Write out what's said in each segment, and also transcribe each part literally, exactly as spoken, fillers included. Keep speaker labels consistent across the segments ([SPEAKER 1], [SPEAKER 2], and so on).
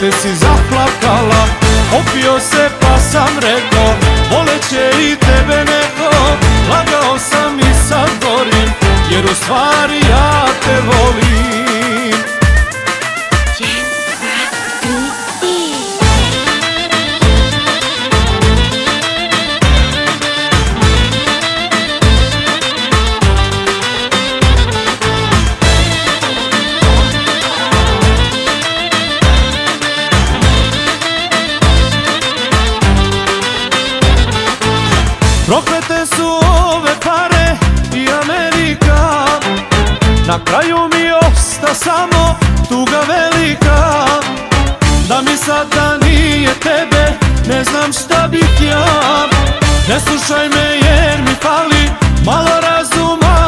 [SPEAKER 1] dete si zaplakala. Opio se pa sam rekao, voleće i tebe neko. Lagao sam i sad gorim, jer u stvari ja te volim. Proklete su ove pare i Amerika, na kraju mi osta samo tuga velika. Da mi sada nije tebe, ne znam šta bih ja. Ne slušaj me jer mi fali malo razuma.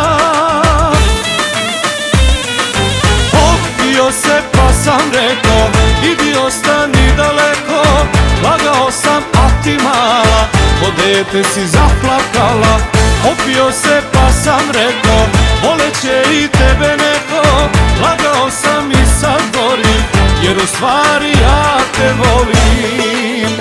[SPEAKER 1] Opio se pa sam rekao, idi ostani daleko. Lagao sam a ti mala, ko dete si zaplakala. Opio se pa sam rekao, voleće i tebe neko. Lagao sam i sad gorim, jer u stvari ja te volim.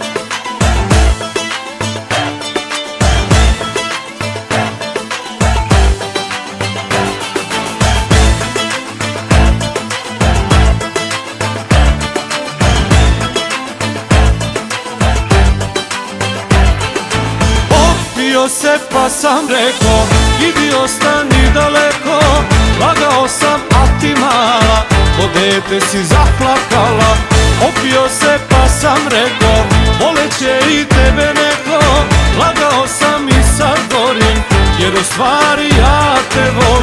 [SPEAKER 1] Opio se pa sam rekao, idi ostani daleko. Lagao sam a ti mala, ko dete si zaplakala. Opio se pa sam rekao, voleće i tebe neko. Lagao sam i sad gorim, jer u stvari ja te volim.